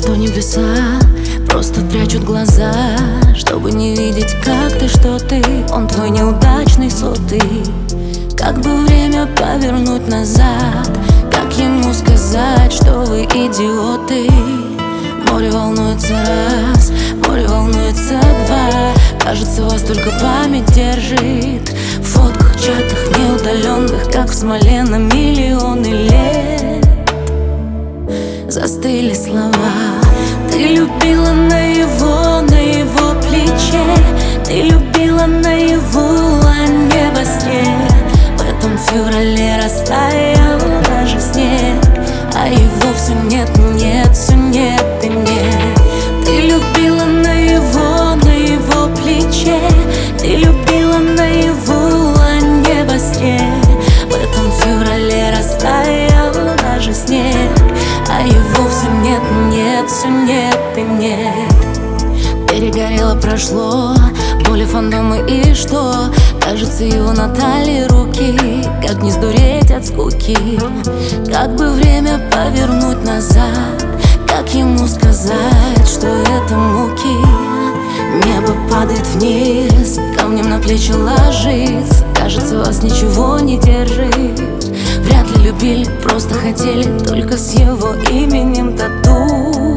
что небеса просто прячут глаза, чтобы не видеть, как ты, что ты. Он твой неудачный сотый. Как бы время повернуть назад, как ему сказать, что вы идиоты? Море волнуется раз, море волнуется два. Кажется, вас только память держит. В фотках, чатах неудаленных, как в смоле на миллионы лет застыли слова. Ты любила на его плече. Ты любила наяву, а не во сне. В этом феврале растаял даже снег, а его все нет, нет, все нет и нет. Ты любила на его плече. Ты любила наяву, а не во сне. В этом феврале растаял даже снег, а его все нет, нет, все нет и нет. Перегорело, прошло, боли, фантомы и что? Кажется, его на талии руки. Как не сдуреть от скуки? Как бы время повернуть назад, как ему сказать, что это муки? Небо падает вниз, камнем на плечи ложится. Кажется, вас ничего не держит. Вряд ли любили, просто хотели, только с его именем тату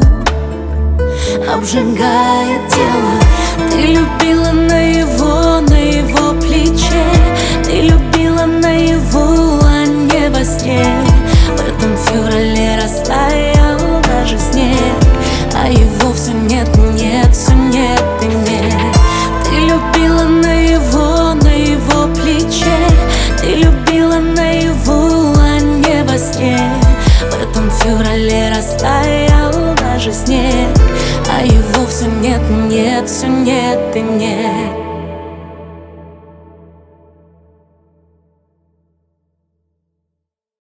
обжигает тело. Ты любила на его плече. Ты любила наяву, а не во сне. В этом феврале растаял даже снег, а его все нет, нет, все нет и нет. Ты любила на его плече. Ты любила наяву, а не во сне. В этом феврале растаял даже снег, а его все нет, нет, все нет и нет.